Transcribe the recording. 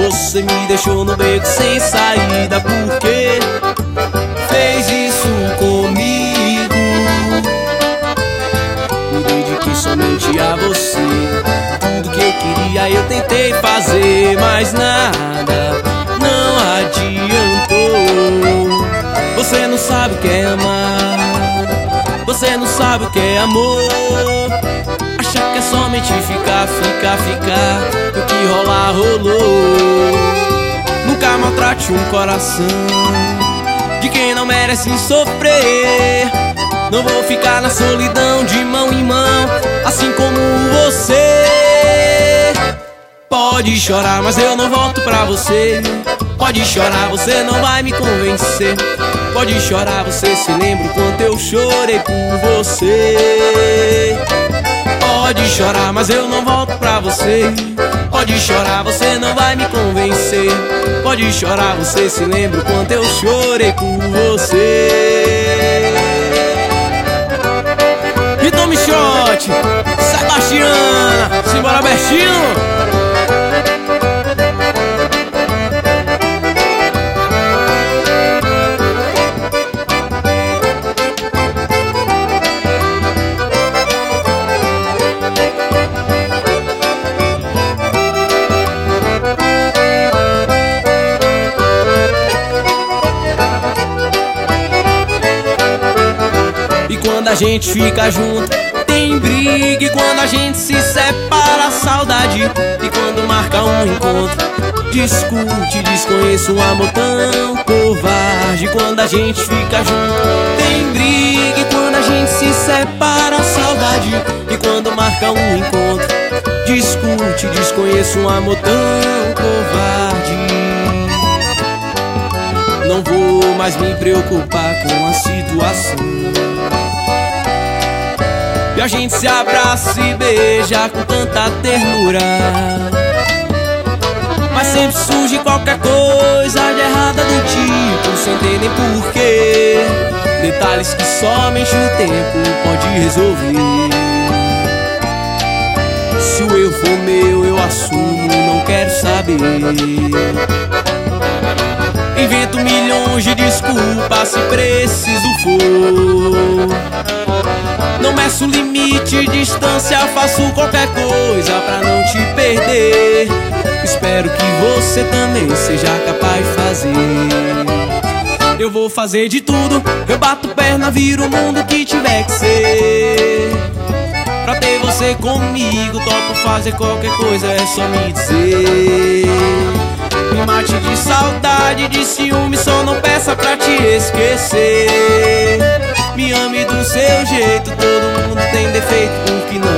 Você me deixou no beco sem saída. Por que fez isso comigo? Me dediquei somente a você. Tudo que eu queria eu tentei fazer, mas nada, não adiantou. Você não sabe o que é amar, você não sabe o que é amor. Achar que é somente ficar. O que rolar, rolou. Nunca maltrate um coração de quem não merece sofrer. Não vou ficar na solidão de mão em mão, assim como você. Pode chorar, mas eu não volto pra você. Pode chorar, você não vai me convencer. Pode chorar, você se lembra o quanto eu chorei por você. Pode chorar, mas eu não volto pra você. Pode chorar, você não vai me convencer. Pode chorar, você se lembra o quanto eu chorei por você. Rito Michote, Sebastiana, simbora Bertinho. Quando a gente fica junto tem briga, e quando a gente se separa a saudade. E quando marca um encontro discute, desconheço um amor tão covarde. Quando a gente fica junto tem briga, e quando a gente se separa a saudade. E quando marca um encontro discute, desconheço um amor tão covarde. Não vou mais me preocupar com a situação, e a gente se abraça e beija com tanta ternura. Mas sempre surge qualquer coisa de errada do tipo, sem ter nem porquê. Detalhes que somente o tempo pode resolver. Se o eu for meu, eu assumo, não quero saber. Invento milhões de desculpas se preciso for. Não meço limite, distância, faço qualquer coisa pra não te perder. Espero que você também seja capaz de fazer. Eu vou fazer de tudo, eu bato perna, viro o mundo que tiver que ser. Pra ter você comigo, topo fazer qualquer coisa, é só me dizer. Me mate de saudade, de ciúme, só não peça pra te esquecer. Me ame do seu jeito, todo mundo tem defeito, porque não